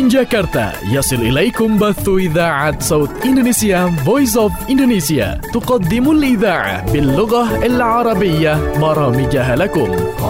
من جاكرتا يصل إليكم بث إذاعة صوت إندونيسيا Voice of Indonesia تقدم الإذاعة باللغة العربية برامجها لكم.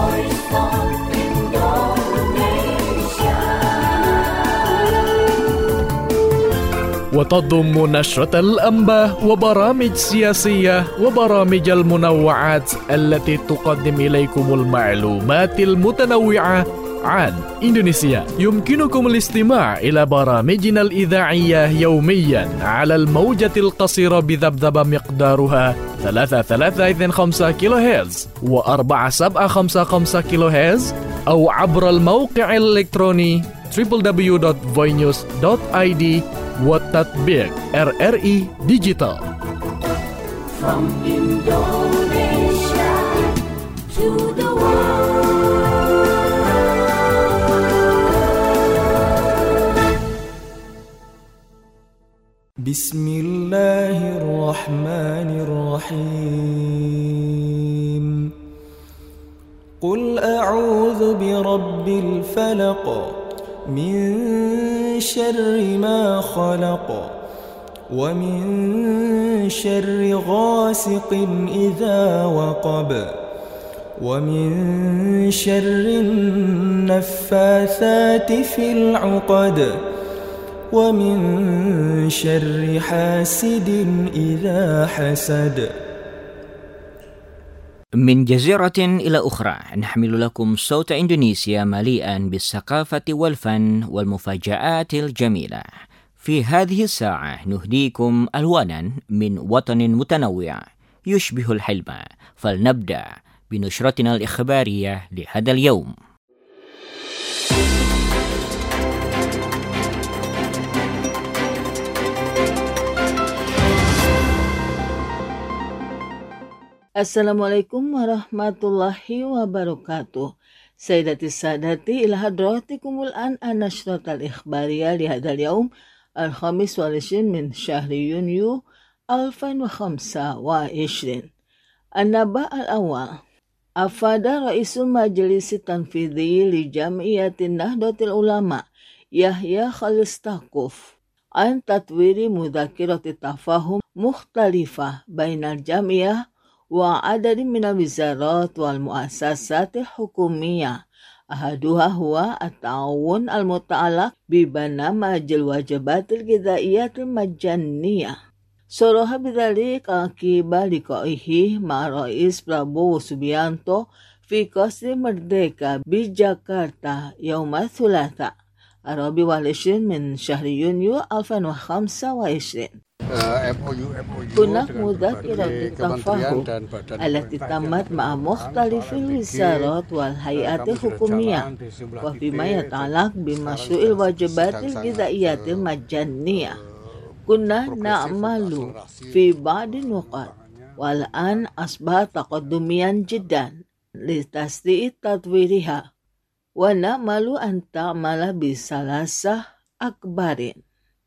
وتضم نشرة الأنباء وبرامج سياسية وبرامج المنوعات التي تقدم إليكم المعلومات المتنوعة عن إندونيسيا. يمكنكم الاستماع إلى برامجنا الإذاعية يوميا على الموجة القصيرة بذبذبة مقدارها 3325 كيلو هرتز و4755 كيلو هرتز أو عبر الموقع الإلكتروني www.voinews.id وتطبيق RRI Digital. From Indonesia to the world. Bismillahirrahmanirrahim. Qul a'udzu birabbil falaq min syarri ma khalaq wa min syarri ghasiqin idza waqab wa min syarri naffatsati fil 'uqad wa min syarri hasidin idza hasad. من جزيرة إلى أخرى نحمل لكم صوت إندونيسيا مليئا بالثقافة والفن والمفاجآت الجميلة. في هذه الساعة نهديكم ألوانا من وطن متنوع يشبه الحلم. فلنبدأ بنشرتنا الإخبارية لهذا اليوم. Assalamualaikum warahmatullahi wabarakatuh. Sayyidati sadati ila hadratikumul an anashratal ikhbariyah lihadal yaum al-khamis wal-ishrin min syahri Yunyu 2025. An-naba al-awwal. Afada Raisul Majlis Tanfidhi li Jamiyatin Nahdlatul Ulama Yahya Khalistakuf an tatwiri mudhakirati tafahum mukhtalifah bainal jamiyah wa adadin minal wizarat wal muassasatil hukumiyah. Ahaduha huwa at-ta'awun al-muta'alaq bi barnamijil wajibatil ghidhaiyatil majanniyah. Soroha bidzalik akiba liqaihi ma Rais Prabowo Subianto fi Qasri Merdeka bi Jakarta yauma Thulatha Arabi wal 20 min syahri Yunyu 2025. Hunak mudzakirat tafahum allati tammat ma'a mukhtalifil wizarat wal hayatil hukumiyah wa bima yata'allaq bi masyru'il wajibatil ghidhaiyatil majanniyah. Kunna na'malu fi ba'di nuqat wal an asbaha taqaddumiyan jiddan li tasdi'i tatwiriha wa na'malu an ta'mala bi salasah akbarin.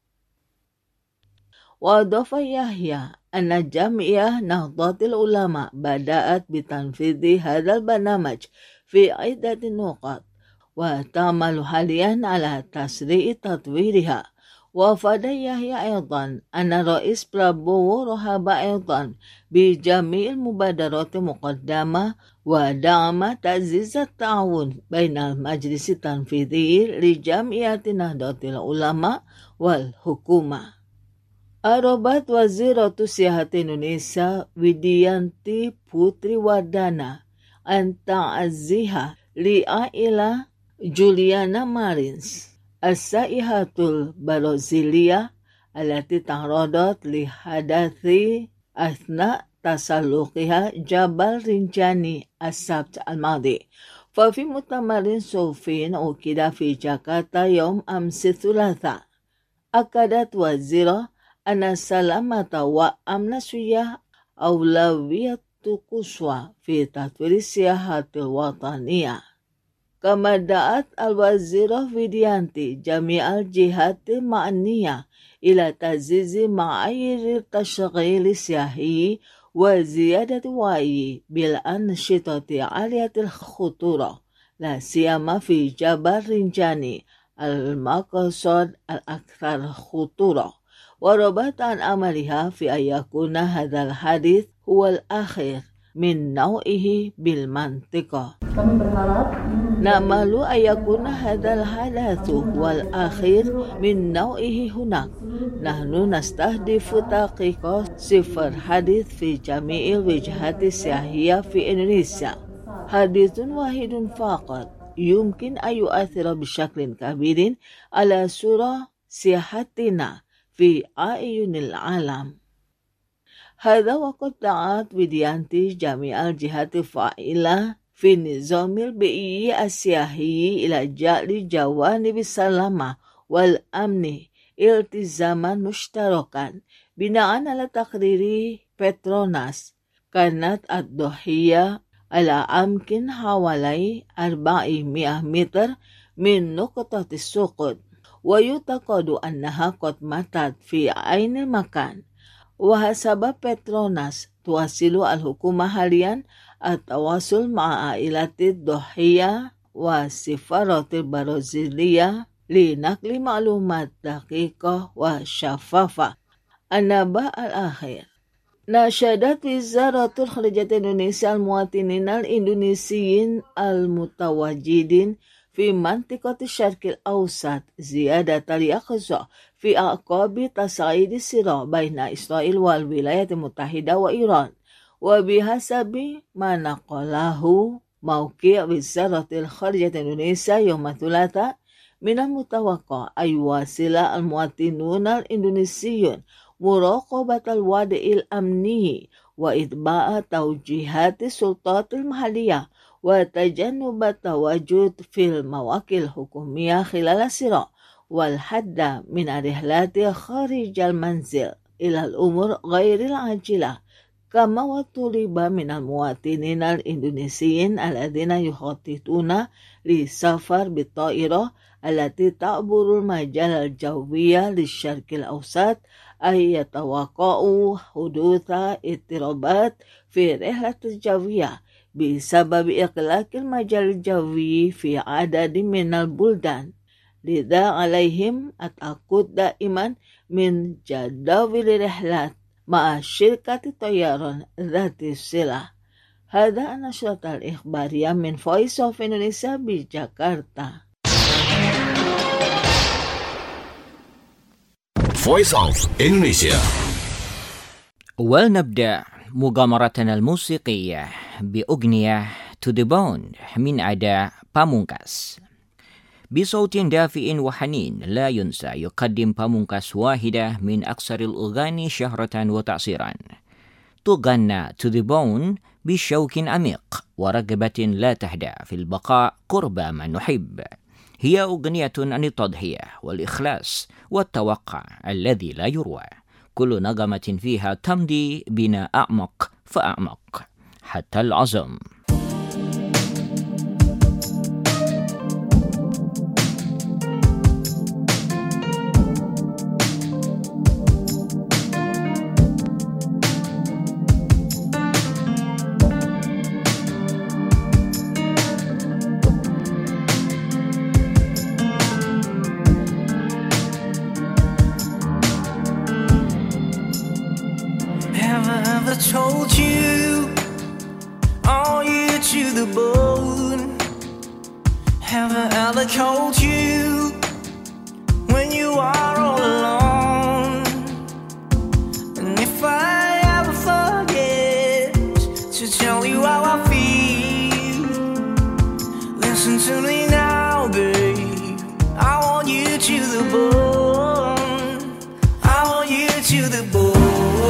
وأضاف يحيى أن جمعية نهضة العلماء بدأت بتنفيذ هذا البرنامج في عدة نقاط وتعمل حاليا على تسريع تطويرها. وأفاد يحيى أيضا أن رئيس برابوو رحب أيضا بجميع المبادرات المقدمة ودعم تعزيز التعاون بين المجلس التنفيذي لجمعية نهضة العلماء والحكومة. Arobat Waziratu Sihat Indonesia Widianti Putri Wardana Anta'aziha Li'aila Juliana Marins As-Saihatul Barozilia Alati ta'radat lihadathi athna tasalluqiha Jabal Rinjani As-Sabt al-Madi. Fafi mutamarin sofin ukida fi Jakarta Yom Amsi Thulatha. Akadat wazirah Ana salamata wa amna suyah awlawiyatu quswa fi tatwiri siyahatil wataniyah. Kama da'at al-wazirah Widianti jami'al jihatil ma'niyah ila tazizi ma'ayir tashghili siyahi wa ziyadati wa'i bil anshitati aliyatil khutura la siyama fi Jabal Rinjani المقصد الأكثر خطورة وربط عن أمرها في أن يكون هذا الحديث هو الأخير من نوعه بالمنطقة. نأمل أن يكون هذا الحدث هو الأخير من نوعه هناك. نحن نستهدف تحقيق 0 حديث في جميع الوجهات السياحية في إندونيسيا. حديث واحد فقط يمكن أن يؤثر بشكل كبير على صورة سياحتنا في أعين العالم. هذا وقد دعت بديانتي جميع الجهات الفاعلة في النظام البيئي السياحي إلى جعل جوانب السلامة والأمن التزاما مشتركا. بناء على تقرير بتروناس كانت الضحية على أمكن حوالي 400 متر من نقطة السقوط، ويعتقد أنها قد ماتت في عين المكان. وحسب بتروناس تواصل الحكومة حاليا التواصل مع عائلة الضحية والسفارة البرازيلية لنقل معلومات دقيقة وشفافة. النبأ الأخير: ناشدت وزارة الخارجية إندونيسيا المواطنين الإندونيسيين المتواجدين في منطقة الشرق الأوسط زيادة اليقظة في أعقاب تصعيد الصراع بين إسرائيل والولايات المتحدة وإيران. وبحسب ما نقله موقع وزارة الخارجية إندونيسيا يوم الثلاثاء، من المتوقع أن يواصل المواطنون الإندونيسيون مراقبة الوضع الأمني وإتباع توجيهات السلطات المحلية وتجنب التواجد في المواقع الحكومية خلال الصراع، والحد من الرحلات خارج المنزل إلى الأمور غير العاجلة. كما وطلب من المواطنين الإندونيسيين الذين يخططون للسفر بالطائرة التي تعبر المجال الجوي للشرق الأوسط أن يتوقعوا حدوث اضطرابات في الرحلة الجوية بسبب إغلاق المجال الجوي في عدد من البلدان. لذا عليهم التأكد دائما من جداول الرحلات مع شركة الطيران ذات الصلة. هذا النشرة الإخبارية من Voice of Indonesia بجاكرتا. Voice of Indonesia. ولنبدأ مغامرتنا الموسيقية بأغنية To the Bone من أداء بامونكاس. بصوت دافئ وحنين لا ينسى يقدم بامونكاس واحدة من أكثر الأغاني شهرة وتأثيرا. تغنى To the Bone بشوق عميق ورغبة لا تهدأ في البقاء قرب من نحب. هي أغنية عن التضحية والإخلاص والتوقع الذي لا يروى. كل نغمة فيها تمضي بنا أعمق فأعمق حتى العظم. Told you, are you to the bone? Have I ever called you when you are all alone? And if I ever forget to tell you how I feel, listen to me now, babe. I want you to the bone. I want you to the bone.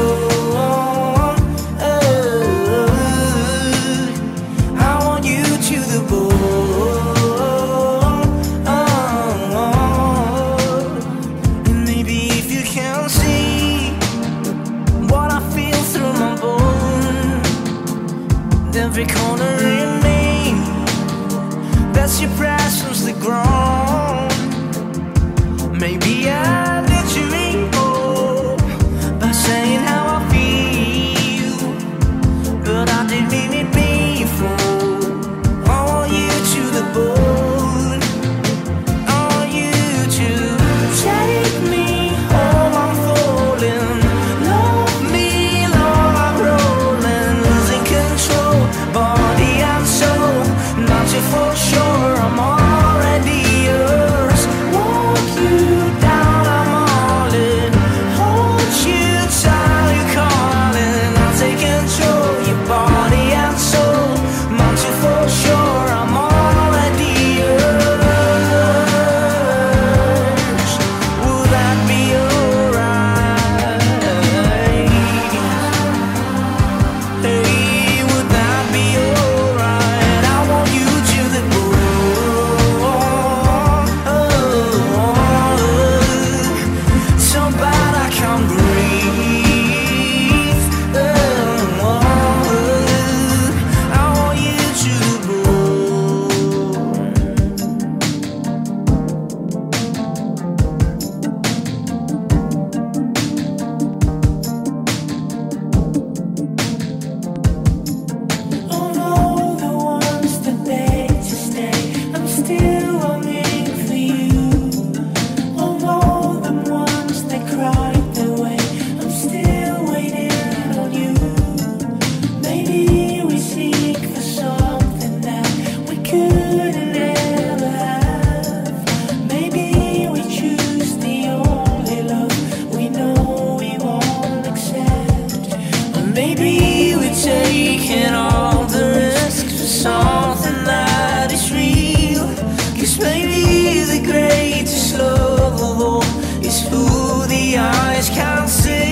Every corner in me, that's your presence the ground. Maybe I let you in by saying how I feel, but I didn't mean it before. I want you to the bone. I want you Maybe we're taking all the risks for something that is real. 'Cause maybe the greatest love of all is who the eyes can't see.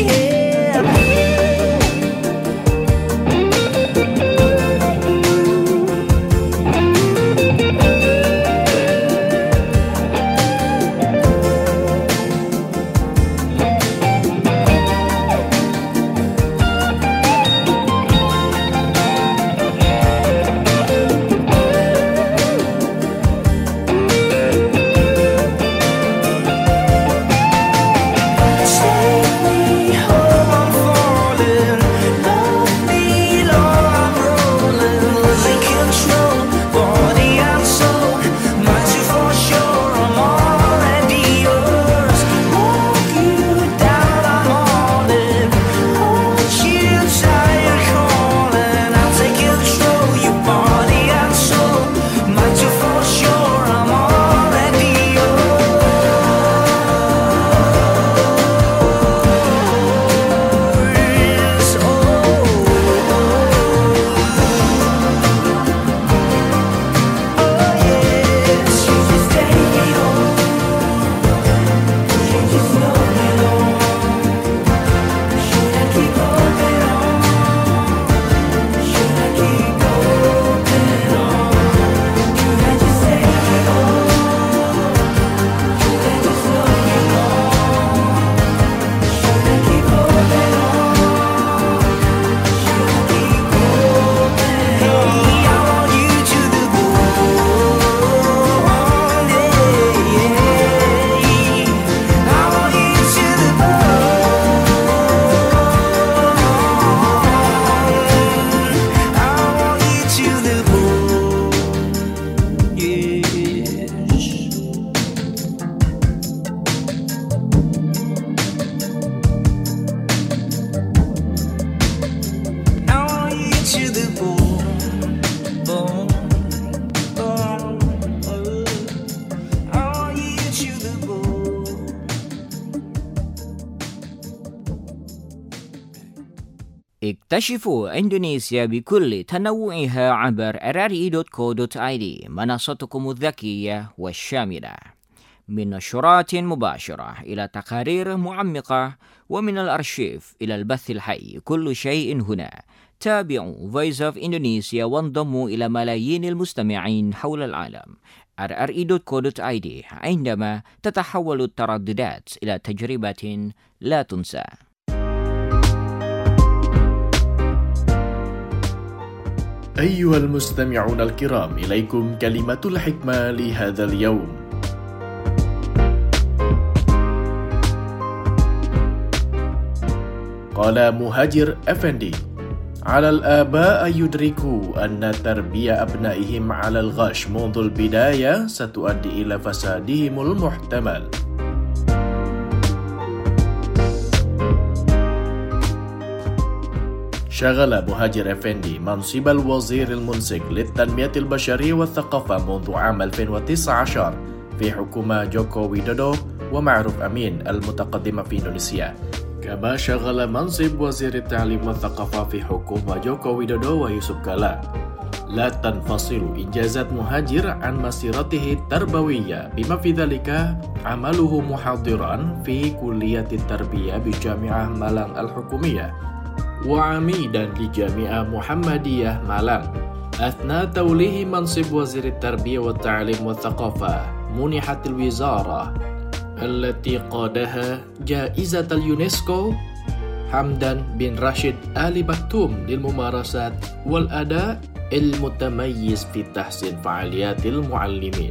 اكتشفوا إندونيسيا بكل تنوعها عبر rri.co.id منصتكم الذكية والشاملة، من نشرات مباشرة إلى تقارير معمقة، ومن الأرشيف إلى البث الحي، كل شيء هنا. تابعوا Voice of Indonesia وانضموا إلى ملايين المستمعين حول العالم. rri.co.id عندما تتحول الترددات إلى تجربة لا تنسى. أيها المستمعون الكرام، إليكم كلمة الحكمة لهذا اليوم. قال مهاجر أفندي: على الآباء أن يدركوا أن تربية أبنائهم على الغش منذ البداية ستؤدي إلى فسادهم المحتمل. شغل مهاجر أفندي منصب الوزير المنسق للتنمية البشرية والثقافة منذ عام 2019 في حكومة جوكو ويدودو ومعروف أمين المتقدمة في إندونيسيا، كما شغل منصب وزير التعليم والثقافة في حكومة جوكو ويدودو ويوسف كالا. لا تنفصل إنجازات مهاجر عن مسيرته التربوية، بما في ذلك عمله محاضرا في كلية التربية بجامعة مالان الحكومية، وعميدا لجامعة محمدية مالان. أثناء توليه منصب وزير التربية والتعليم والثقافة، منحت الوزارة التي قادها جائزة اليونسكو حمدان بن راشد آل مكتوم للممارسات والأداء المتميز في تحسين فعاليات المعلمين.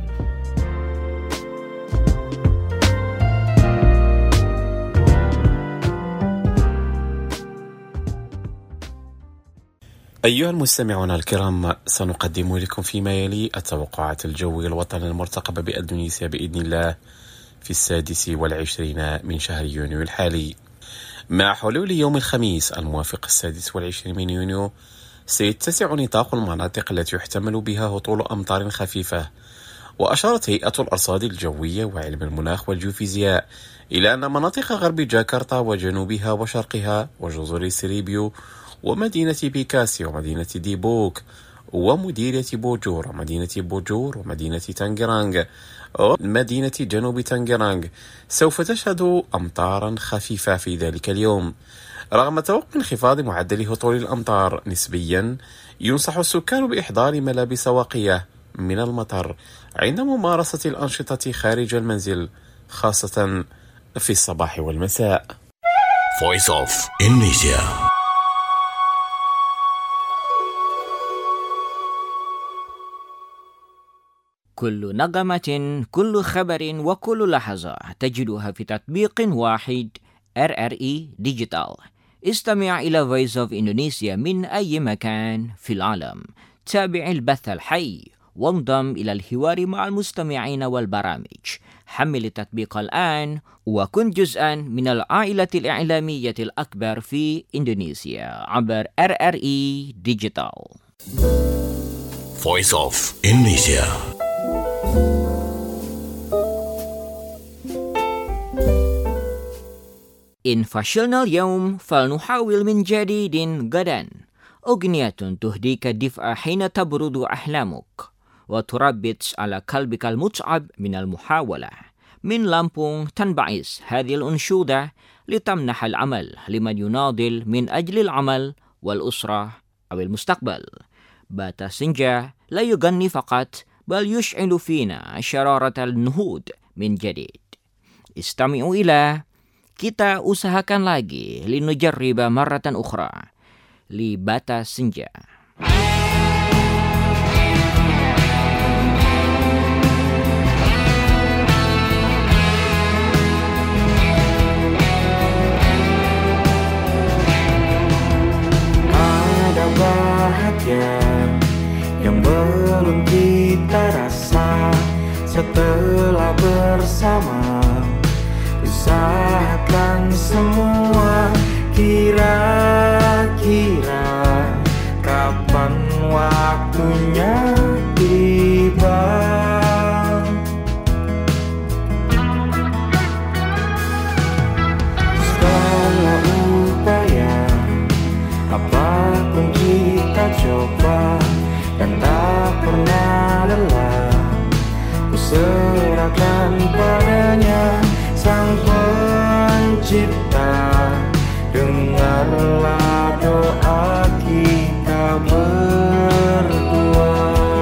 أيها المستمعون الكرام، سنقدم لكم فيما يلي التوقعات الجوية الوطنية المرتقبة بإندونيسيا بإذن الله في 26 من شهر يونيو الحالي. مع حلول يوم الخميس الموافق 26 من يونيو، سيتسع نطاق المناطق التي يحتمل بها هطول أمطار خفيفة وأشارت هيئة الأرصاد الجوية وعلم المناخ والجيوفيزياء إلى أن مناطق غرب جاكرتا وجنوبها وشرقها وجزر سريبيو ومدينة بيكاسي ومدينة ديبوك ومديرية بوجور ومدينة بوجور ومدينة تانغرانغ ومدينة جنوب تانغرانغ سوف تشهد أمطارا خفيفة في ذلك اليوم. رغم توقع انخفاض معدل هطول الأمطار نسبيا، ينصح السكان بإحضار ملابس واقية من المطر عند ممارسة الأنشطة خارج المنزل، خاصة في الصباح والمساء. Voice of Indonesia. كل نغمة، كل خبر، وكل لحظة تجدها في تطبيق واحد RRI ديجيتال. استمع إلى Voice of Indonesia من أي مكان في العالم. تابع البث الحي وانضم إلى الحوار مع المستمعين والبرامج. حمل التطبيق الآن وكن جزءا من العائلة الإعلامية الأكبر في إندونيسيا عبر RRI ديجيتال. Voice of Indonesia. إن فشلنا اليوم فلنحاول من جديد غدا. أغنية تهديك الدفء حين تبرد أحلامك وتربط على قلبك المتعب من المحاولة. من لامبونغ تنبعث هذه الأنشودة لتمنح العمل لمن يناضل من أجل العمل والأسرة أو المستقبل. باتا سنجا لا يغني فقط بل يشعل فينا شرارة النهوض من جديد. استمعوا إلى Kita usahakan lagi linujarriba marratan ukhra li Bata Senja. Ada bahagia yang belum kita rasa setelah bersama. Usahakan semua, kira-kira kapan waktunya tiba. Segala upaya, apapun kita coba dan tak pernah lelah, ku serahkan padanya. Sang Pencipta, dengarlah doa kita berdua.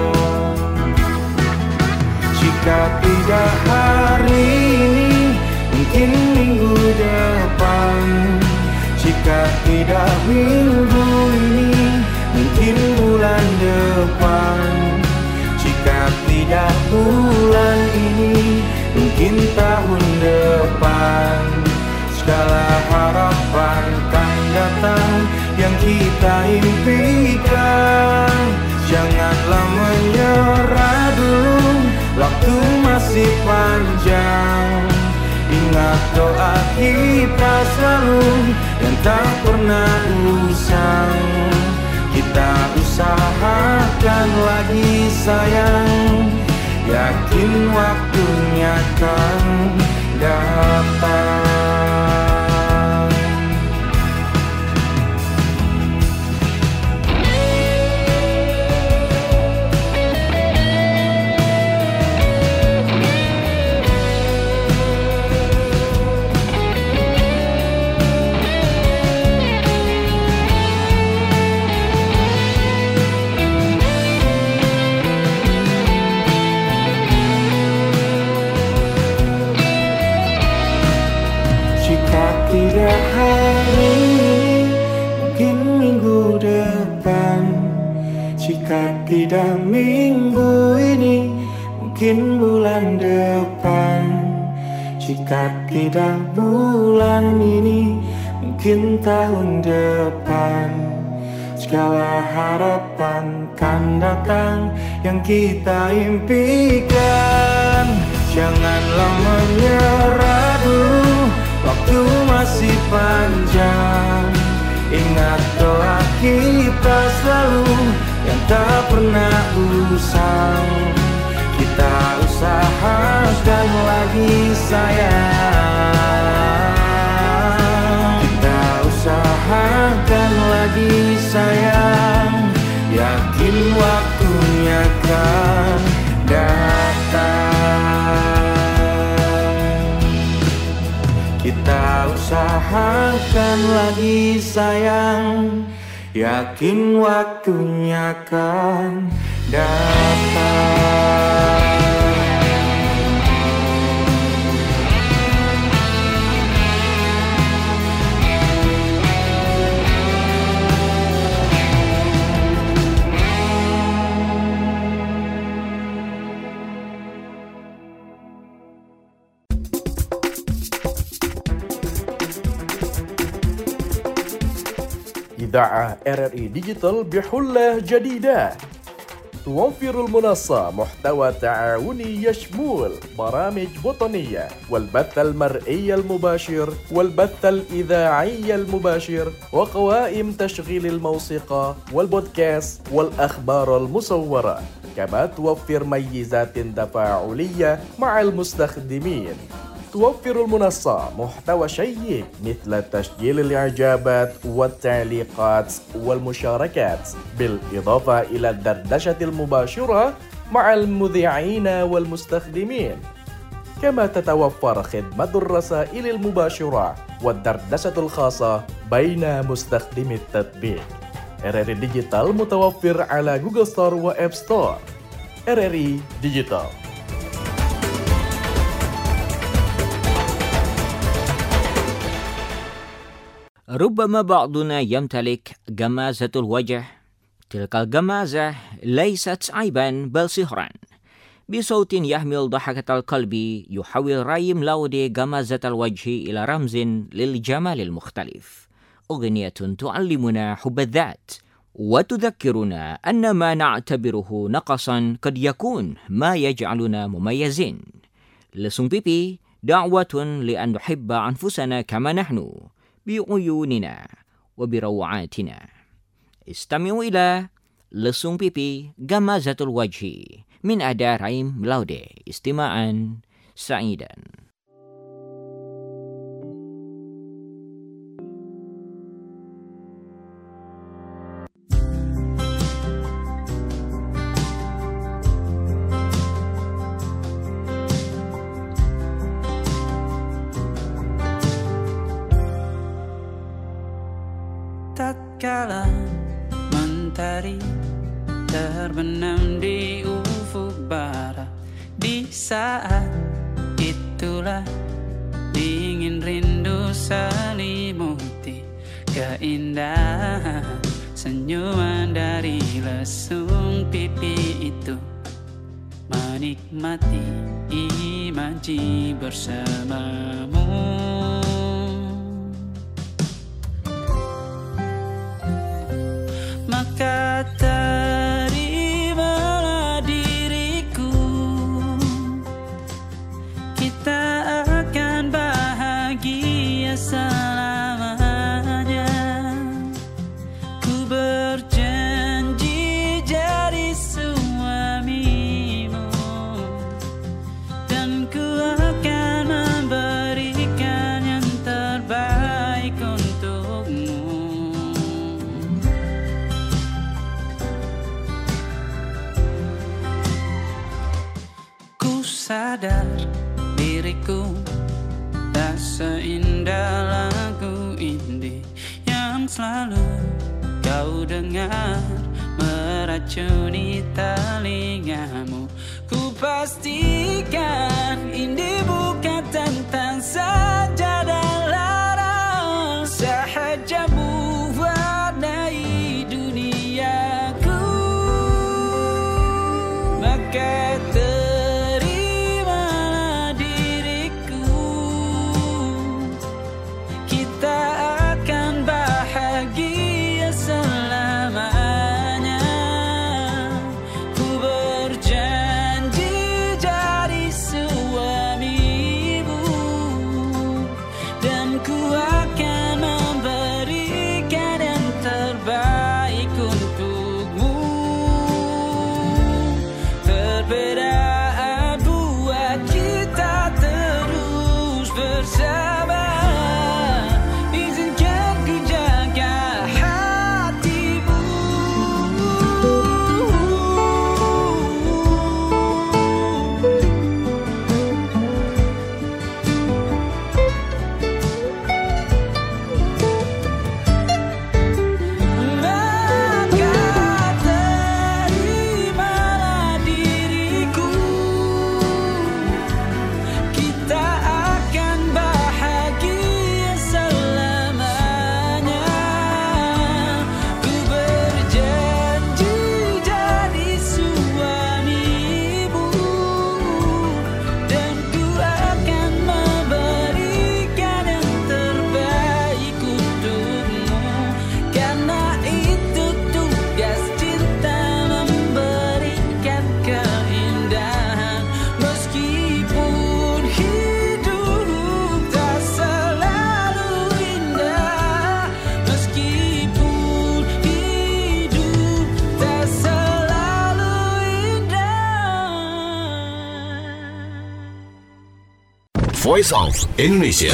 Jika tidak hari ini, mungkin minggu depan. Jika tidak minggu ini, mungkin bulan depan. Jika tidak bulan ini, mungkin tahun depan. Segala harapan kan datang yang kita impikan. Janganlah menyerah dulu, waktu masih panjang. Ingat doa kita selalu dan tak pernah usang. Kita usahakan lagi sayang, yakin waktunya kan datang. Tidak hari ini, mungkin minggu depan. Jika tidak minggu ini, mungkin bulan depan. Jika tidak bulan ini, mungkin tahun depan. Segala harapan kan datang yang kita impikan. Janganlah menyerah dulu, waktu masih panjang. Ingat doa kita selalu yang tak pernah usang. Kita Kita usahakan lagi sayang, kita usahakan lagi sayang. Yakin waktunya kan datang. Kita usahakan lagi sayang, yakin waktunya kan datang. إذاعة RRI ديجيتال بحلة جديدة توفر المنصة محتوى تعاوني يشمل برامج وطنية والبث المرئي المباشر والبث الإذاعي المباشر وقوائم تشغيل الموسيقى والبودكاست والأخبار المصورة، كما توفر ميزات تفاعلية مع المستخدمين. توفر المنصة محتوى شيق مثل تسجيل الإعجابات والتعليقات والمشاركات، بالإضافة إلى الدردشة المباشرة مع المذيعين والمستخدمين. كما تتوفر خدمة الرسائل المباشرة والدردشة الخاصة بين مستخدمي التطبيق. RRI ديجيتال متوفر على جوجل ستور وآب ستور. RRI ديجيتال. ربما بعضنا يمتلك جمازة الوجه. تلك الجمازة ليست عيبا بل سحرا. بصوت يحمل ضحكة القلب يحول راي ملاودي جمازة الوجه إلى رمز للجمال المختلف. أغنية تعلمنا حب الذات وتذكرنا أن ما نعتبره نقصا قد يكون ما يجعلنا مميزين. لسون بيبي دعوة لأن نحب أنفسنا كما نحن بعيوننا وبروعاتنا. استمعوا إلى لسون بيبي جمازة الوجه من أداء رايم ملاودي. استماعا سعيدا. Tatkala mentari terbenam di ufuk barat, di saat itulah dingin rindu selimuti keindahan senyuman dari lesung pipi itu, menikmati imaji bersamamu. Maka terimalah diriku, kita akan bahagia selamanya. Ku berjanji jadi suamimu, dan ku akan memberikan yang terbaik untukmu. Sadar diriku tak seindah lagu indie yang selalu kau dengar meracuni telingamu. Ku pastikan indie bukan tentang sajadah larang, sahaja mewarnai duniaku. Maka Voice of Indonesia.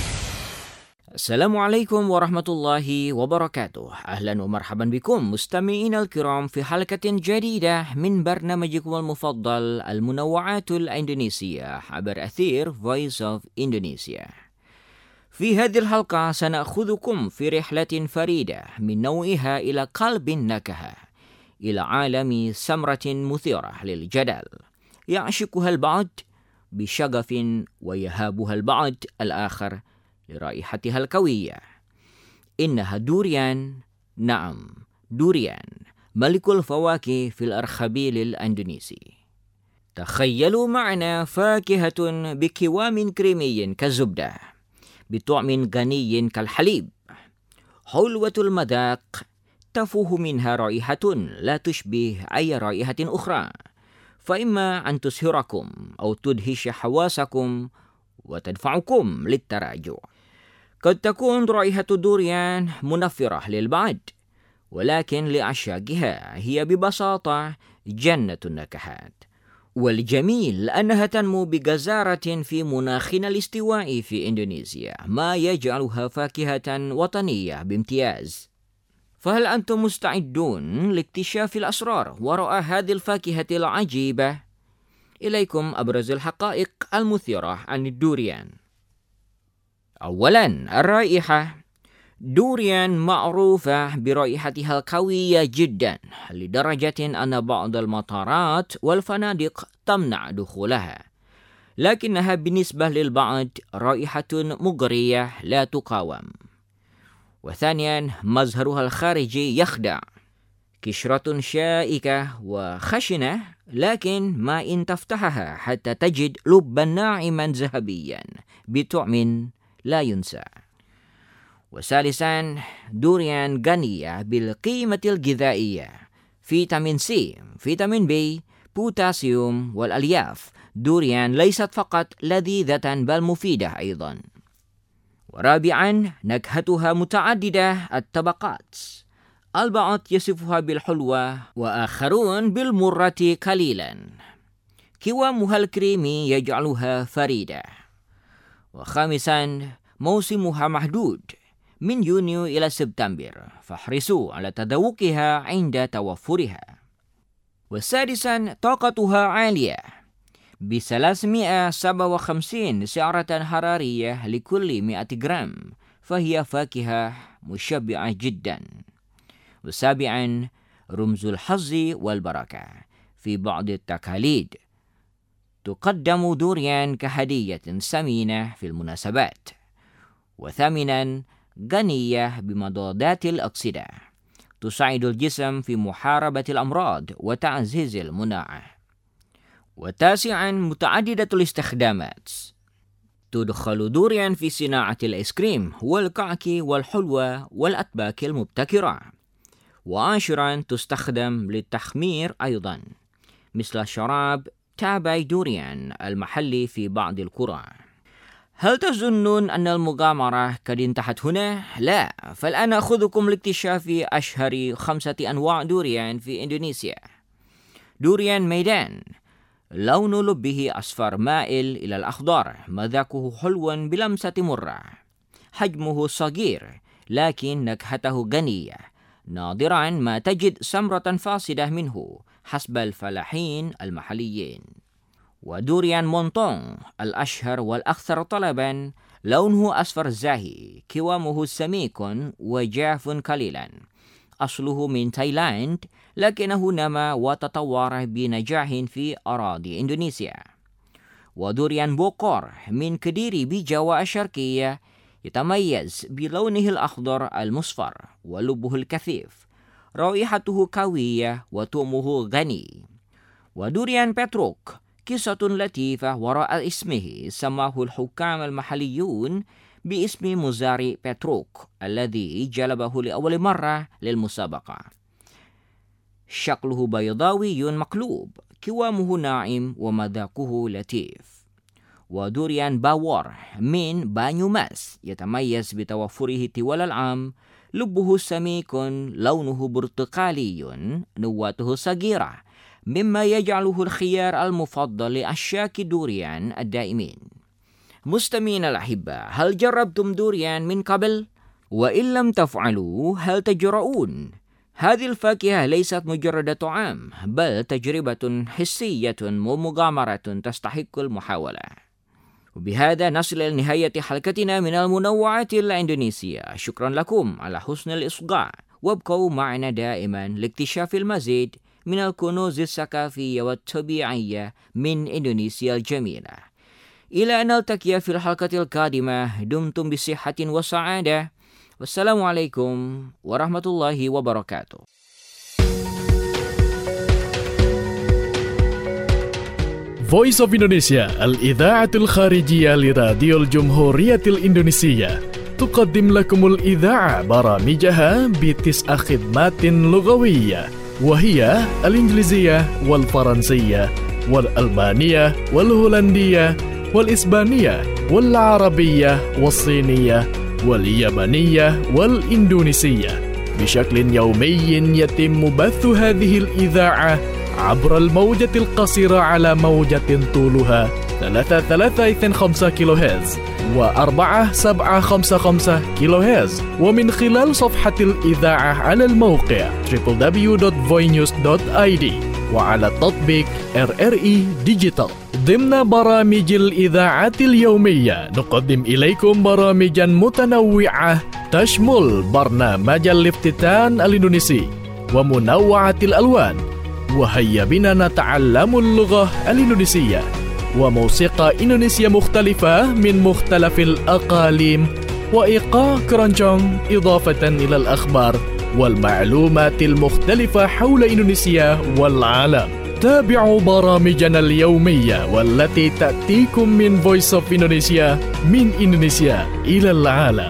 Assalamualaikum warahmatullahi wabarakatuh. أهلا ومرحبا بكم مستمعين الكرام في حلقة جديدة من برنامجكم المفضل المنوعات الإندونيسية عبر أثير Voice of Indonesia. في هذه الحلقة سنأخذكم في رحلة فريدة من نوعها إلى قلب النكهة، إلى عالم سمرة مثيرة للجدل يعشقها البعض بشغف ويهابها البعض الآخر لرائحتها القوية. إنها دوريان، نعم دوريان، ملك الفواكه في الأرخبيل الأندونيسي. تخيلوا معنا فاكهة بقوام كريمي كالزبدة، بطعم غني كالحليب، حلوة المذاق، تفوح منها رائحة لا تشبه أي رائحة أخرى، فإما أن تسهركم أو تدهش حواسكم وتدفعكم للتراجع. قد تكون رائحة الدوريان منفرة للبعض، ولكن لعشاقها هي ببساطة جنة النكهات. والجميل أنها تنمو بجزارة في مناخنا الاستوائي في إندونيسيا، ما يجعلها فاكهة وطنية بامتياز. فهل أنتم مستعدون لاكتشاف الأسرار وراء هذه الفاكهة العجيبة؟ إليكم أبرز الحقائق المثيرة عن الدوريان. أولاً الرائحة. دوريان معروفة برائحتها القوية جداً، لدرجة أن بعض المطارات والفنادق تمنع دخولها، لكنها بالنسبة للبعض رائحة مغرية لا تقاوم. وثانياً مظهرها الخارجي يخدع، قشرة شائكة وخشنة، لكن ما إن تفتحها حتى تجد لبا ناعما ذهبيا بطعم لا ينسى. وثالثا دوريان غنية بالقيمة الغذائية، فيتامين سي، فيتامين بي، بوتاسيوم والألياف. دوريان ليست فقط لذيذة بل مفيدة أيضا. ورابعا نكهتها متعددة الطبقات، البعض يصفها بالحلوة وآخرون بالمرة قليلا. قوامها الكريمي يجعلها فريدة. وخامسا موسمها محدود من يونيو إلى سبتمبر، فاحرصوا على تذوقها عند توفرها. وسادسا طاقتها عالية ب357 سعرة حرارية لكل 100 جرام، فهي فاكهة مشبعة جدا. وسابعا رمز الحظ والبركة. في بعض التقاليد تقدم دوريان كهدية ثمينة في المناسبات. وثامنا غنية بمضادات الأكسدة، تساعد الجسم في محاربة الأمراض وتعزيز المناعة. وتاسعا متعددة الاستخدامات، تدخل دوريان في صناعة الآيس كريم والكعك والحلوى والأطباق المبتكرة. وعاشرا تستخدم للتخمير أيضا، مثل شراب تاباي دوريان المحلي في بعض القرى. هل تظنون أن المغامرة قد انتهت هنا؟ لا، فالآن أخذكم لاكتشاف أشهر 5 أنواع دوريان في إندونيسيا. دوريان ميدان، لون لبه أصفر مائل إلى الأخضر، مذاقه حلو بلمسة مرة، حجمه صغير لكن نكهته غنية، نادرا ما تجد سمرة فاسدة منه حسب الفلاحين المحليين. ودوريان مونتون الأشهر والأكثر طلبا، لونه أصفر زاهي، قوامه سميك وجاف قليلا، أصله من تايلاند، لكنه نما وتطور بنجاح في أراضي إندونيسيا. ودوريان بوكور من كديري بجاوا الشرقية، يتميز بلونه الأخضر المصفر ولبه الكثيف، رائحته قوية وطعمه غني. ودوريان بتروك، قصة لطيفة وراء اسمه، سماه الحكام المحليون باسم مزارع بتروك الذي جلبه لأول مرة للمسابقة. شكله بيضاوي مقلوب، قوامه ناعم ومذاقه لطيف. ودوريان باور من بانيوماس، يتميز بتوفره طوال العام، لبه سميك، لونه برتقالي، نواته صغيرة، مما يجعله الخيار المفضل لعشاق الدوريان الدائمين. مستمعينا الأحبة، هل جربتم دوريان من قبل؟ وإن لم تفعلوا هل تجرؤون؟ هذه الفاكهة ليست مجرد طعام، بل تجربة حسية ومغامرة تستحق المحاولة. وبهذا نصل إلى نهاية حلقتنا من المنوعات الإندونيسية. شكرا لكم على حسن الإصغاء، وابقوا معنا دائما لاكتشاف المزيد من الكنوز الثقافية والطبيعية من إندونيسيا الجميلة. إلى أن نلتقي في الحلقة القادمة، دمتم بصحة وسعادة، والسلام عليكم ورحمة الله وبركاته. Voice of Indonesia, الإذاعة الخارجية لراديو الجمهورية الإندونيسية، تقدم لكم الإذاعة برامجها ب9 خدمات لغوية، وهي الإنجليزية والفرنسية والألمانية والهولندية والإسبانية والعربية والصينية واليابانية والإندونيسية. بشكل يومي يتم بث هذه الإذاعة عبر الموجة القصيرة على موجة طولها 3.325 كيلوهرتز و4.755 كيلوهرتز، ومن خلال صفحة الإذاعة على الموقع www.voinews.id وعلى تطبيق RRI Digital. ضمن برامج الإذاعة اليومية نقدم إليكم برامجا متنوعة تشمل برنامج الافتتان الإندونيسي ومنوعة الألوان، وهيا بنا نتعلم اللغة الإندونيسية، وموسيقى إندونيسية مختلفة من مختلف الأقاليم، وإيقاع كرونجونج، إضافة إلى الأخبار والمعلومات المختلفة حول إندونيسيا والعالم. تابعوا برامجنا اليومية والتي تأتيكم من Voice of Indonesia، من إندونيسيا إلى العالم.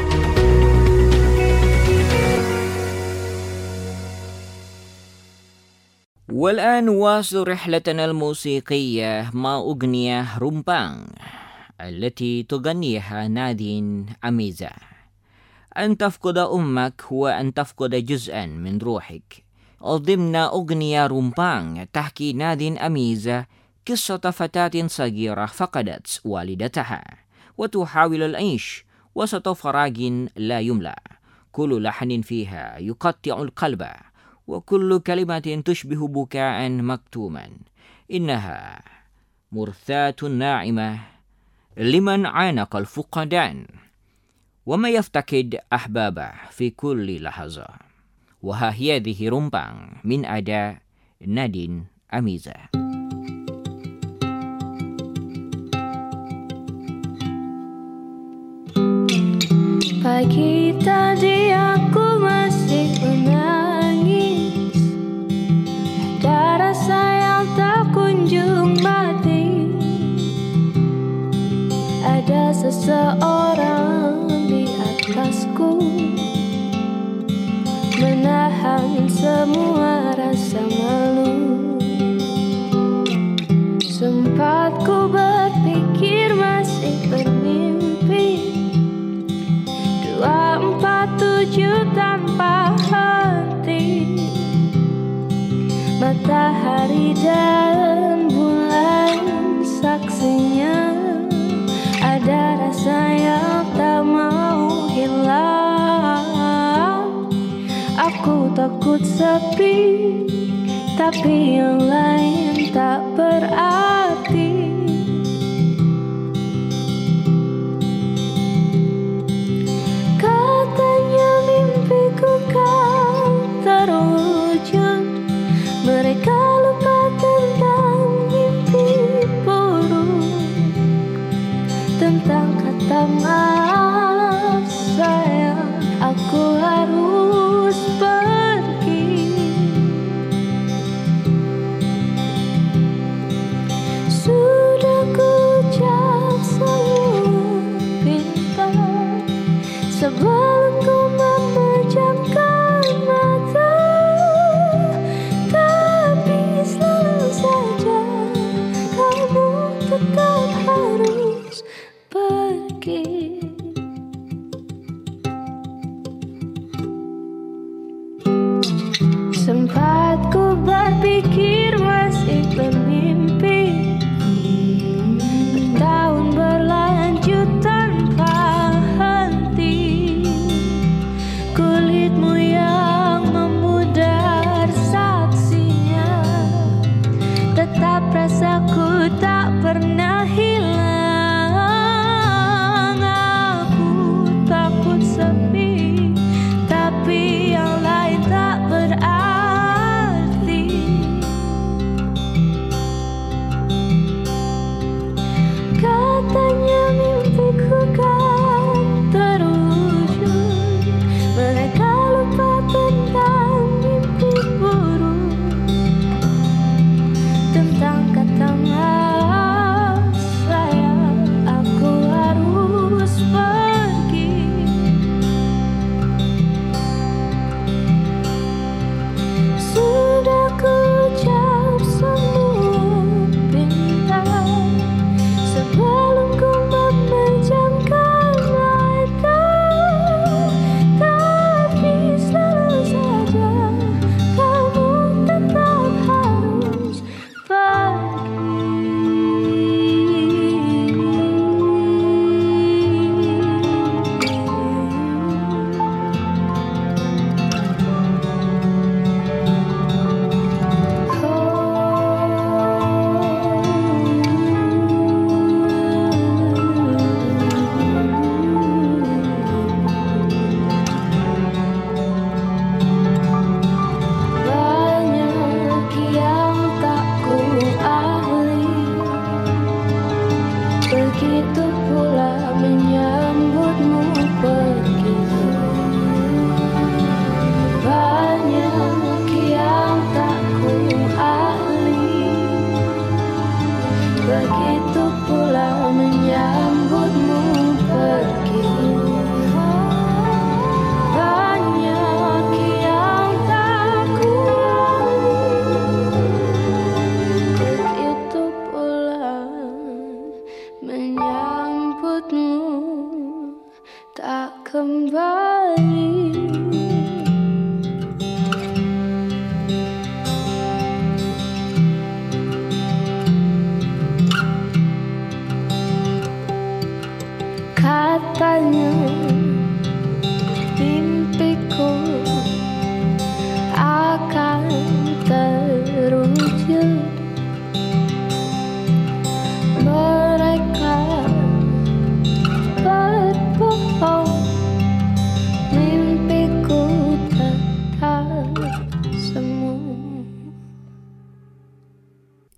والآن نواصل رحلتنا الموسيقية مع أغنية رومبانغ التي تغنيها نادين أميزة. أن تفقد أمك هو أن تفقد جزءا من روحك. ضمن أغنية رومبانغ تحكي نادين أميزة قصة فتاة صغيرة فقدت والدتها وتحاول العيش وسط فراغ لا يملأ. كل لحن فيها يقطع القلب، وكل كلمة تشبه بكاء مكتوما. إنها مرثاة ناعمة لمن عانق الفقدان وما يفتقد أحبابه في كل لحظة. وها هذه رومبانغ من أداء نادين أميزة. Pagi tadi aku masih menangis, ada rasa yang tak kunjung mati. Ada seseorang di atasku, menahan semua rasa malu. Sempat ku berpikir masih bermimpi, 247 tanpa henti. Matahari dan bulan saksinya, ada rasa yang tak mau hilang. Aku takut sepi, tapi yang lain tak berarti. Katanya mimpiku kan terwujud, mereka lupa tentang mimpi buruk, tentang kata maaf sayang. Aku harus pergi. Sudah ku ucap semua bintang sebelum ku memejamkan mata, tapi selalu saja kamu tetap harus pergi. Sempat ku berpikir masih bermimpi, bertahun berlalu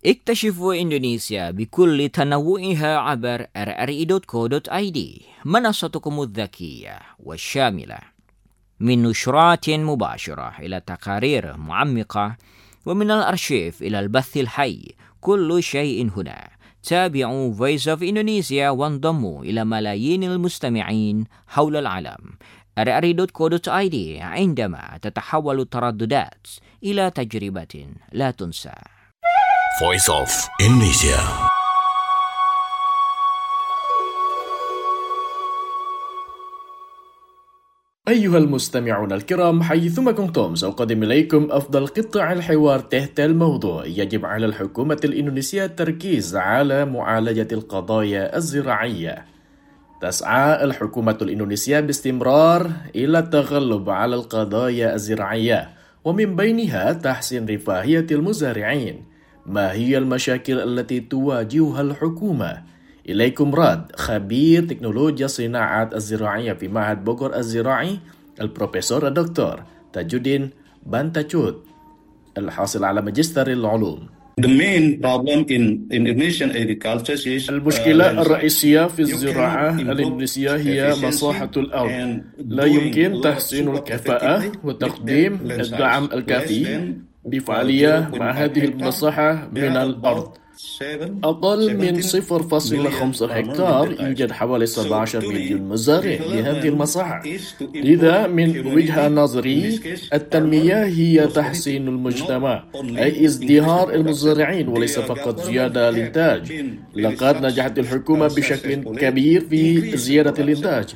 اكتشفوا إندونيسيا بكل تنوعها عبر rri.co.id منصتكم الذكية والشاملة، من نشرات مباشرة إلى تقارير معمقة، ومن الأرشيف إلى البث الحي، كل شيء هنا. تابعوا Voice of Indonesia وانضموا إلى ملايين المستمعين حول العالم. rri.co.id عندما تتحول الترددات إلى تجربة لا تنسى. Voice of Indonesia. أيها المستمعون الكرام، حيثما كنتم سأقدم إليكم أفضل قطع الحوار تحت الموضوع: يجب على الحكومة الإندونيسية التركيز على معالجة القضايا الزراعية. تسعى الحكومة الإندونيسية باستمرار إلى التغلب على القضايا الزراعية، ومن بينها تحسين رفاهية المزارعين. ما هي المشاكل التي تواجهها الحكومة؟ إليكم راد خبير تكنولوجيا الصناعات الزراعية في معهد بوغور الزراعي البروفيسور الدكتور تاجودين بانتاچود الحاصل على ماجستير العلوم. The main problem in Indonesian agriculture is المشكلة الرئيسية في الزراعة الإندونيسية هي مساحة الأرض. لا يمكن تحسين الكفاءة وتقديم الدعم الكافي بفعالية مع هذه المساحة من الأرض. أقل من 0.5 هكتار يوجد حوالي 17 مليون مزارع لهذه المساحة. لذا من وجهة نظري التنمية هي تحسين المجتمع، أي ازدهار المزارعين وليس فقط زيادة الإنتاج. لقد نجحت الحكومة بشكل كبير في زيادة الإنتاج،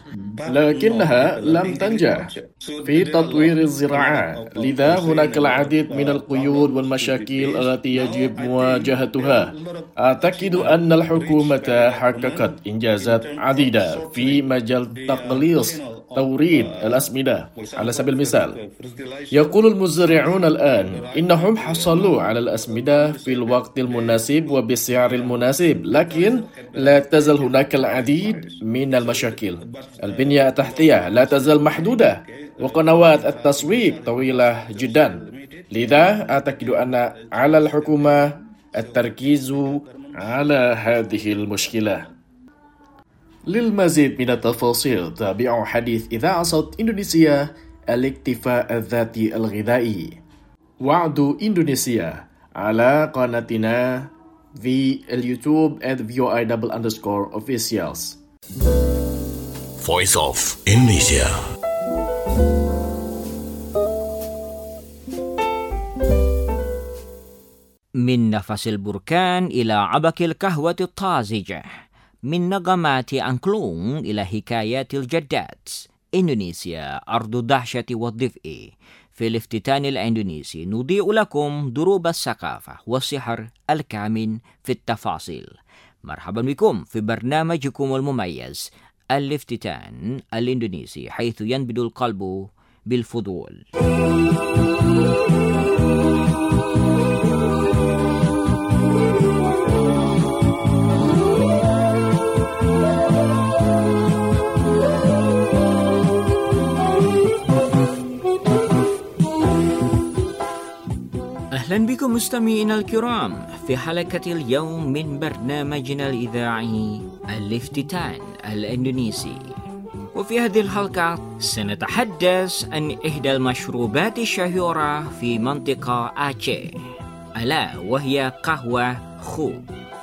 لكنها لم تنجح في تطوير الزراعة. لذا هناك العديد من القيود والمشاكل التي يجب مواجهتها. أعتقد أن الحكومة حققت إنجازات عديدة في مجال تقليص توريد الأسمدة. على سبيل المثال، يقول المزارعون الآن إنهم حصلوا على الأسمدة في الوقت المناسب وبالسعر المناسب، لكن لا تزال هناك العديد من المشاكل. البنية التحتية لا تزال محدودة، وقنوات التسويق طويلة جدا. لذا أعتقد أن على الحكومة التركيز على هذه المشكلة. للمزيد من التفاصيل تابعوا حديث إذاعة صوت إندونيسيا الاكتفاء الذاتي الغذائي، وعد إندونيسيا، على قناتنا في اليوتيوب @voi_officials. Voice of Indonesia. من نفس البركان إلى عبق القهوة الطازجة، من نغمات أنكلون إلى حكايات الجدات. إندونيسيا أرض الدهشة والدفء. في الافتتان الإندونيسي نضيء لكم دروب الثقافة والسحر الكامن في التفاصيل. مرحبا بكم في برنامجكم المميز الافتتان الإندونيسي، حيث ينبض القلب بالفضول. أهلا بكم مستمعينا الكرام في حلقة اليوم من برنامجنا الإذاعي الافتتان الإندونيسي. وفي هذه الحلقة سنتحدث عن إحدى المشروبات الشهيرة في منطقة آتشه، ألا وهي قهوة خوب.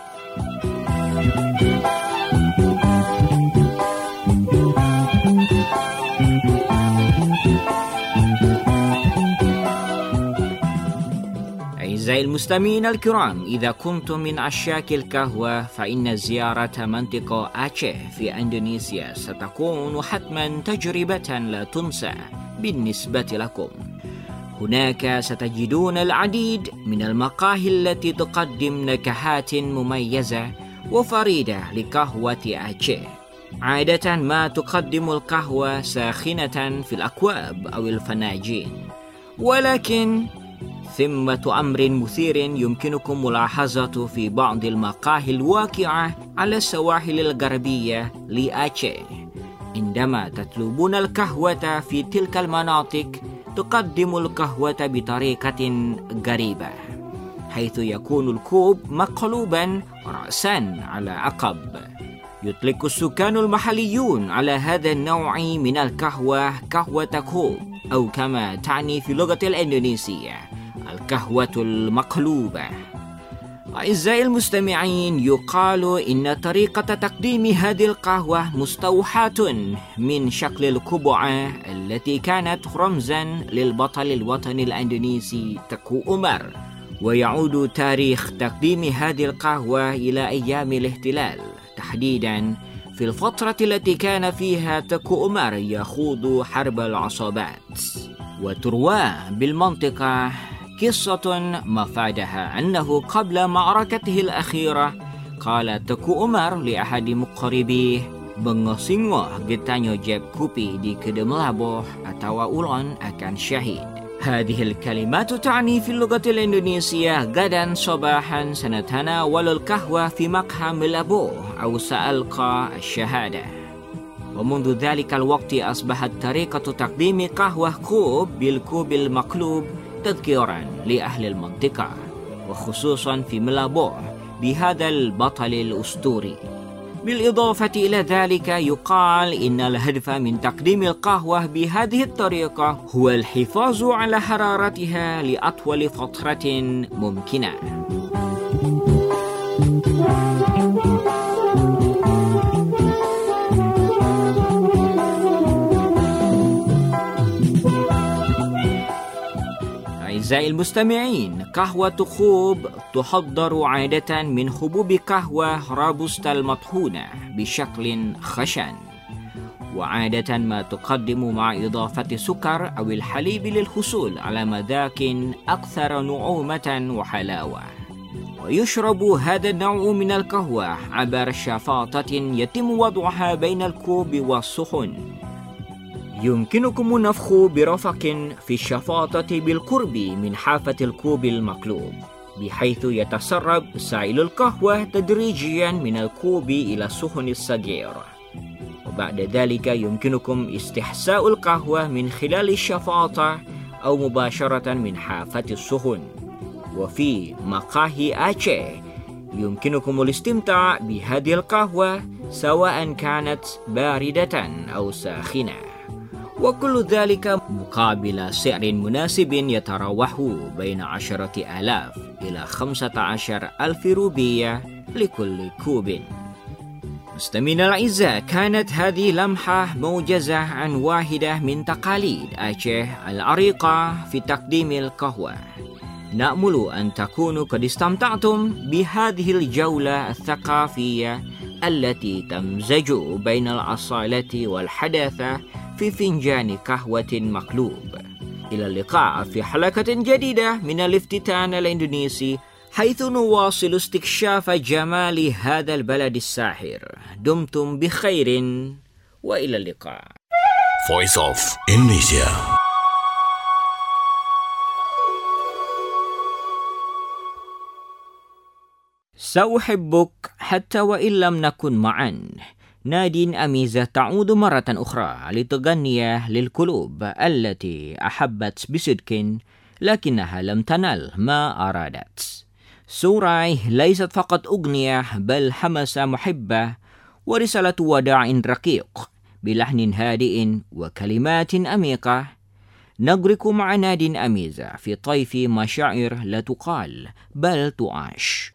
أعزائي المستمعين الكرام، إذا كنتم من عشاق القهوة فإن زيارة منطقة آتشه في إندونيسيا ستكون حتما تجربة لا تنسى بالنسبة لكم. هناك ستجدون العديد من المقاهي التي تقدم نكهات مميزة وفريدة لقهوة آتشه. عادة ما تقدم القهوة ساخنة في الأكواب أو الفناجين، ولكن ثمة أمر مثير يمكنكم ملاحظته في بعض المقاهي الواقعة على السواحل الغربية لآتشه. عندما تطلبون القهوة في تلك المناطق تقدم القهوة بطريقة غريبة، حيث يكون الكوب مقلوبا رأسا على عقب. يطلق السكان المحليون على هذا النوع من القهوة قهوة كوب، أو كما تعني في اللغة الإندونيسية القهوة المقلوبة. أعزائي المستمعين، يقال إن طريقة تقديم هذه القهوة مستوحاة من شكل القبعة التي كانت رمزا للبطل الوطني الإندونيسي تكو أمر، ويعود تاريخ تقديم هذه القهوة إلى أيام الاحتلال، تحديدا في الفترة التي كان فيها تكو أمر يخوض حرب العصابات. وتروى بالمنطقة قصة مفادها أنه قبل معركته الأخيرة قال تكو أمر لأحد مقربيه, "Bengosingoh getanyo jeb kupi di kedemelaboh atau ulon akan syahid." هذه الكلمات تعني في اللغة الإندونيسية غدا صباحا سنتناول القهوة في مقهى ملابوه أو سألقى الشهادة. ومنذ ذلك الوقت أصبحت طريقة تقديم قهوة كوب بالكوب المقلوب تذكيرا لأهل المنطقة، وخصوصا في ملابوه بهذا البطل الأسطوري. بالإضافة إلى ذلك يقال إن الهدف من تقديم القهوة بهذه الطريقة هو الحفاظ على حرارتها لأطول فترة ممكنة. أعزائي المستمعين، قهوة كوب تحضر عادة من حبوب قهوة روبوستا المطحونة بشكل خشن، وعادة ما تقدم مع إضافة سكر أو الحليب للحصول على مذاق أكثر نعومة وحلاوة. ويشرب هذا النوع من القهوة عبر شفاطة يتم وضعها بين الكوب والصحن. يمكنكم النفخ برفق في الشفاطة بالقرب من حافة الكوب المقلوب، بحيث يتسرب سائل القهوة تدريجيا من الكوب إلى الصحن الصغير. وبعد ذلك يمكنكم استحساء القهوة من خلال الشفاطة أو مباشرة من حافة الصحن. وفي مقاهي آتشه يمكنكم الاستمتاع بهذه القهوة سواء كانت باردة أو ساخنة، وكل ذلك مقابل سعر مناسب يتراوح بين 10,000 إلى 15,000 روبية لكل كوب. مستمعينا الأعزاء، كانت هذه لمحة موجزة عن واحدة من تقاليد آتشه العريقة في تقديم القهوة. نأمل أن تكونوا قد استمتعتم بهذه الجولة الثقافية التي تمزج بين الأصالة والحداثة في فنجان قهوة مقلوب. إلى اللقاء في حلقة جديدة من الافتتان الإندونيسي، حيث نواصل استكشاف جمال هذا البلد الساحر. دمتم بخير وإلى اللقاء. Voice of Indonesia. سأحبك حتى وإن لم نكن معا. نادين أميزة تعود مرة أخرى لتغني للقلوب التي أحبت بصدق لكنها لم تنل ما أرادت. سوراي ليست فقط أغنية بل حماسة محبة ورسالة وداع رقيق بلحن هادئ وكلمات أميقة. نغرق مع نادين أميزة في طيف مشاعر لا تقال بل تعاش.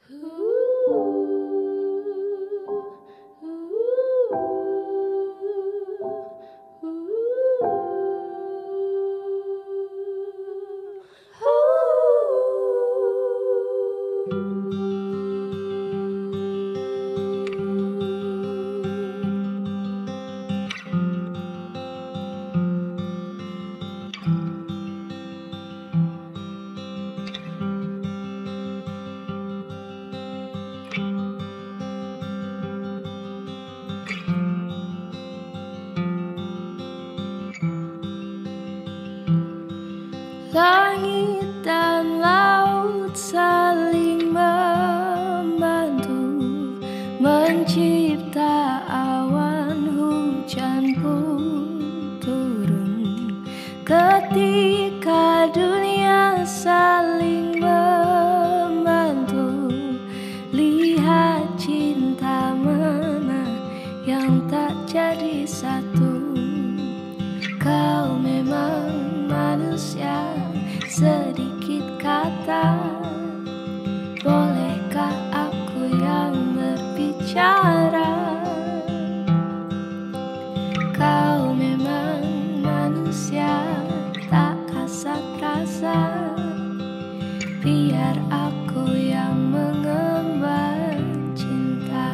kata, bolehkah aku yang berbicara? Kau memang manusia tak kasat rasa, biar aku yang mengemban cinta.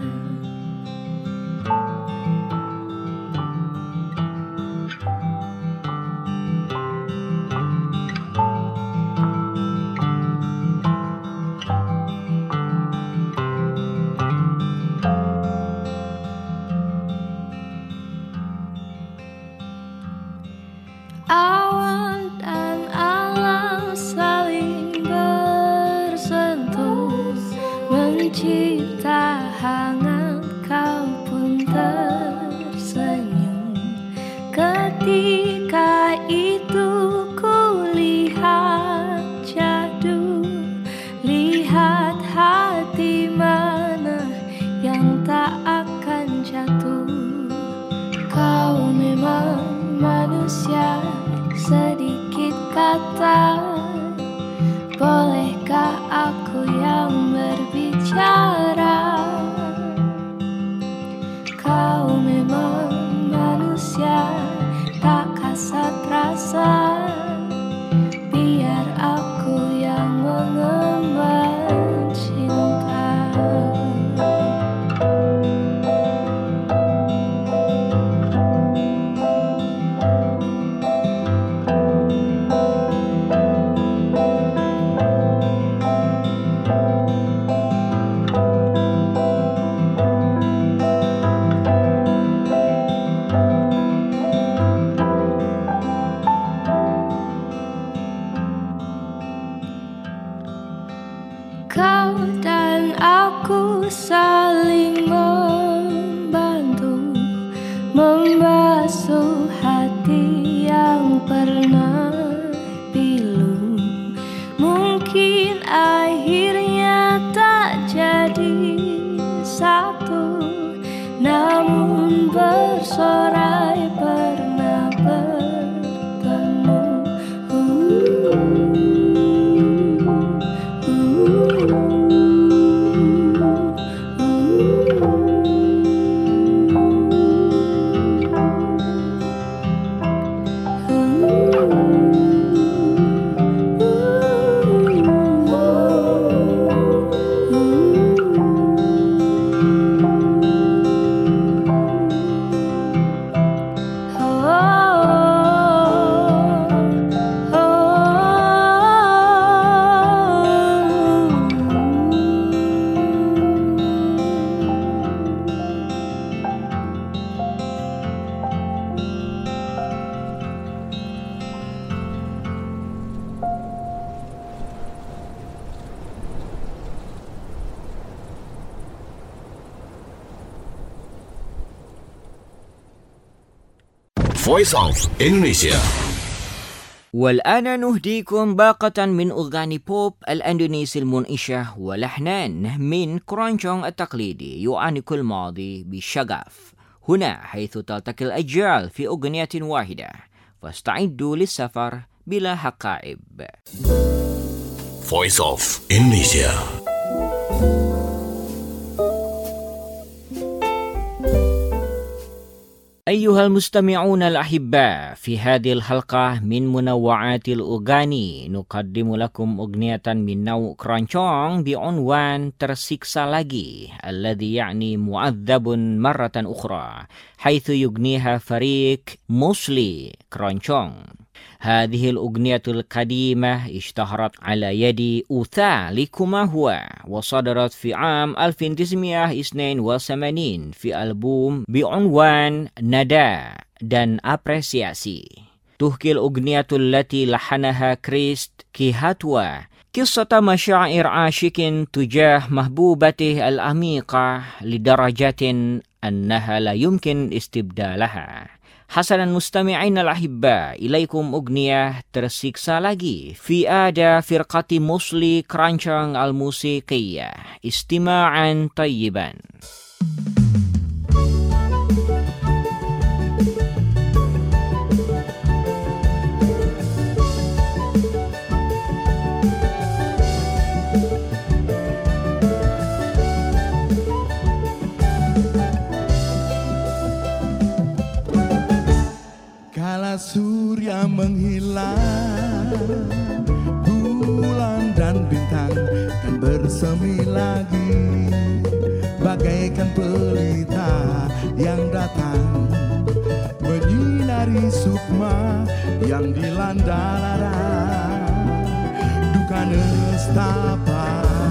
Awan dan alam saling bersentuh, mencipta hangat, kau pun tersenyum. Ketika itu ku lihat jadu, lihat hati mana yang tak akan jatuh. Kau memang manusia, sedikit kata, bolehkah aku yang berbicara? Kau memang manusia tak kasat rasa, biar aku yang mengemban cinta. Kau dan aku saling membantu, membasuh hati yang pernah pilu. Mungkin akhirnya tak jadi satu, namun bersorai pernah bertemu. Voice of Indonesia. والآن نهديكم باقة من أغاني بوب الأندونيسي المنعشة ولحنا من كرانشونغ التقليدي يعانق الماضي بشغف. هنا حيث تلتقي الأجيال في أغنية واحدة، فاستعدوا للسفر بلا حقائب. Voice of Indonesia. أيها المستمعون الأحباء، في هذه الحلقة من منوعات الأغاني نقدم لكم أغنية من نوع كرانشونغ بعنوان tersiksa lagi، الذي يعني معذب مرة أخرى، حيث يغنيها فريق موسلي كرانشونغ. هذه الأغنية القديمة اشتهرت على يد أوثا لكما هو، وصدرت في عام 1982 في ألبوم بعنوان ندا dan apresiasi. تحكي الأغنية التي لحنها كريست كيهاتوا قصة مشاعر عاشق تجاه محبوبته العميقة لدرجة أنها لا يمكن استبدالها. حسنا مستمعين الأحباء، إليكم أغنية tersiksa lagi في أداء فرقة موسلي كرانشونغ الموسيقية. استماعا طيبا. bersemi lagi, bagaikan pelita yang datang menyinari sukma yang dilanda lara. Duka nestapa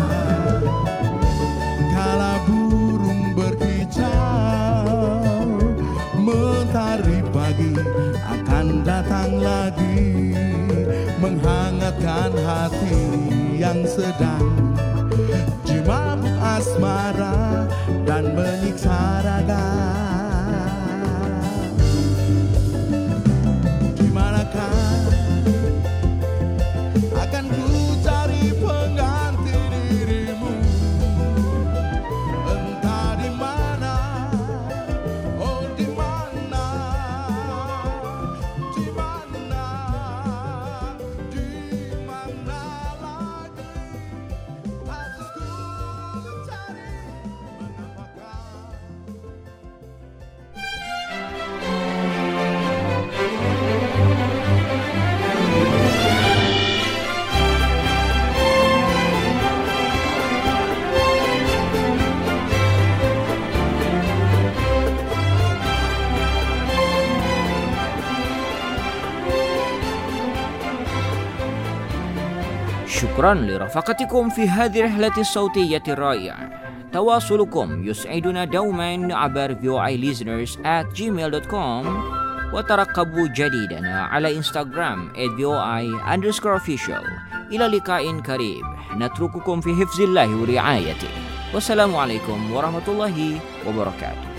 kala burung berkicau, mentari pagi akan datang lagi, menghangatkan hati yang sedang jimabuk asmara dan menyiksa raga. Dimanakah akan ku cari pengganti dirimu? Entah di mana, oh di mana, di mana, di mana lagi harus ku cari, mengapakah? شكرا لرفقتكم في هذه الرحلة الصوتية الرائعة. تواصلكم يسعدنا دوما عبر voilisteners@gmail.com، وترقبوا جديدنا على انستغرام @voi_official. إلى لقاء قريب، نترككم في حفظ الله ورعايته، والسلام عليكم ورحمة الله وبركاته.